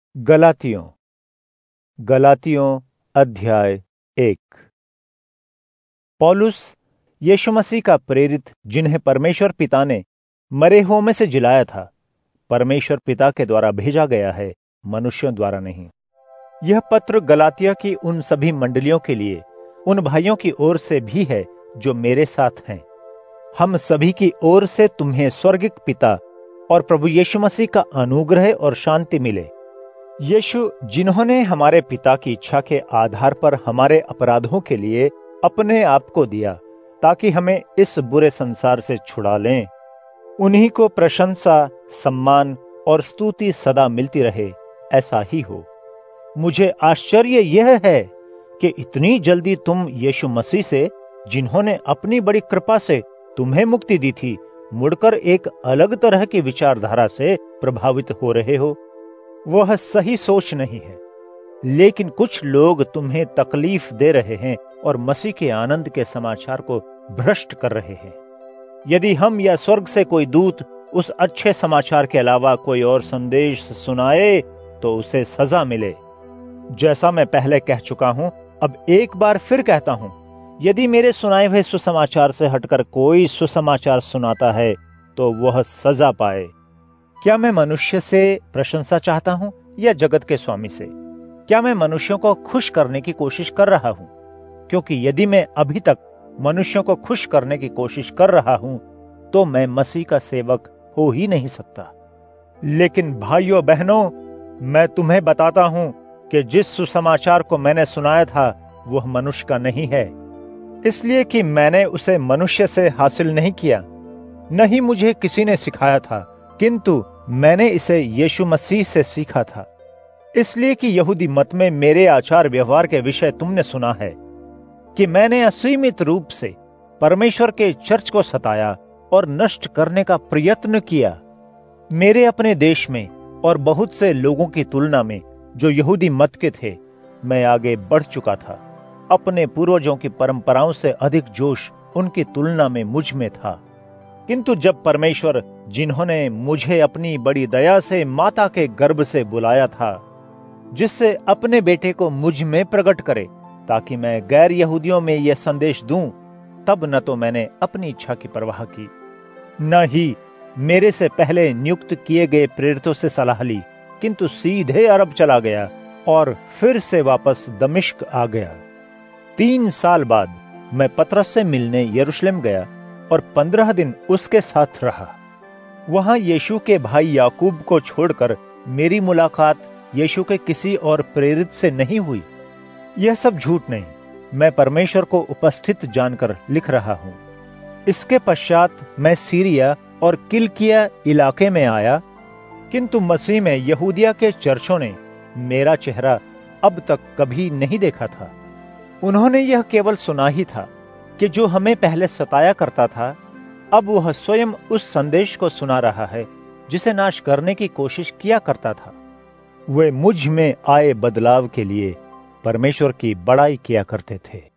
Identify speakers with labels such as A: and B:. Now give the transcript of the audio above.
A: गलातियों गलातियों अध्याय 1। पौलुस, यीशु मसीह का प्रेरित, जिन्हें परमेश्वर पिता ने मरे हुओं में से जिलाया था, परमेश्वर पिता के द्वारा भेजा गया है, मनुष्यों द्वारा नहीं। यह पत्र गलातिया की उन सभी मंडलियों के लिए, उन भाइयों की ओर से भी है जो मेरे साथ हैं। हम सभी की ओर से तुम्हें स्वर्गिक पिता और प्रभु यीशु मसीह का अनुग्रह और शांति मिले। यीशु, जिन्होंने हमारे पिता की इच्छा के आधार पर हमारे अपराधों के लिए अपने आप को दिया ताकि हमें इस बुरे संसार से छुड़ा लें, उन्हीं को प्रशंसा, सम्मान और स्तुति सदा मिलती रहे, ऐसा ही हो। मुझे आश्चर्य यह है कि इतनी जल्दी तुम यीशु मसीह से, जिन्होंने अपनी बड़ी कृपा से तुम्हें मुक्ति दी थी, मुड़कर एक अलग तरह की विचारधारा से प्रभावित हो रहे हो। वह सही सोच नहीं है, लेकिन कुछ लोग तुम्हें तकलीफ दे रहे हैं और मसीह के आनंद के समाचार को भ्रष्ट कर रहे हैं। यदि हम या स्वर्ग से कोई दूत उस अच्छे समाचार के अलावा कोई और संदेश सुनाए तो उसे सजा मिले। जैसा मैं पहले कह चुका हूं, अब एक बार फिर कहता हूं, यदि मेरे सुनाए हुए सुसमाचार से हटकर कोई सुसमाचार सुनाता है तो वह सजा पाए। क्या मैं मनुष्य से प्रशंसा चाहता हूं या जगत के स्वामी से? क्या मैं मनुष्यों को खुश करने की कोशिश कर रहा हूं? क्योंकि यदि मैं अभी तक मनुष्यों को खुश करने की कोशिश कर रहा हूं तो मैं मसीह का सेवक हो ही नहीं सकता। लेकिन भाइयों बहनों, मैं तुम्हें बताता हूं कि जिस सुसमाचार को मैंने सुनाया था वह मनुष्य का नहीं है, इसलिए कि मैंने उसे मनुष्य से हासिल नहीं किया, न ही मुझे किसी ने सिखाया था, किंतु मैंने इसे यीशु मसीह से सीखा था। इसलिए कि यहूदी मत में मेरे आचार व्यवहार के विषय तुमने सुना है कि मैंने असीमित रूप से परमेश्वर के चर्च को सताया और नष्ट करने का प्रयत्न किया। मेरे अपने देश में और बहुत से लोगों की तुलना में जो यहूदी मत के थे, मैं आगे बढ़ चुका था। अपने पूर्वजों की परंपराओं से अधिक जोश उनकी तुलना में मुझ में था। किंतु जब परमेश्वर, जिन्होंने मुझे अपनी बड़ी दया से माता के गर्भ से बुलाया था, जिससे अपने बेटे को मुझ में प्रकट करे ताकि मैं गैर यहूदियों में यह संदेश दूं, तब न तो मैंने अपनी इच्छा की परवाह की, न ही मेरे से पहले नियुक्त किए गए प्रेरितों से सलाह ली, किंतु सीधे अरब चला गया और फिर से वापस दमिश्क आ गया। 3 साल बाद मैं पतरस से मिलने यरूशलेम गया और 15 दिन उसके साथ रहा। वहां यीशु के भाई याकूब को छोड़कर मेरी मुलाकात यीशु के किसी और प्रेरित से नहीं हुई। यह सब झूठ नहीं, मैं परमेश्वर को उपस्थित जानकर लिख रहा हूं। इसके पश्चात मैं सीरिया और किलकिया इलाके में आया, किंतु मसीह में यहूदिया के चर्चों ने मेरा चेहरा अब तक कभी नहीं देखा था। उन्होंने यह केवल सुना ही था कि जो हमें पहले सताया करता था, अब वह स्वयं उस संदेश को सुना रहा है जिसे नाश करने की कोशिश किया करता था। वे मुझ में आए बदलाव के लिए परमेश्वर की बड़ाई किया करते थे।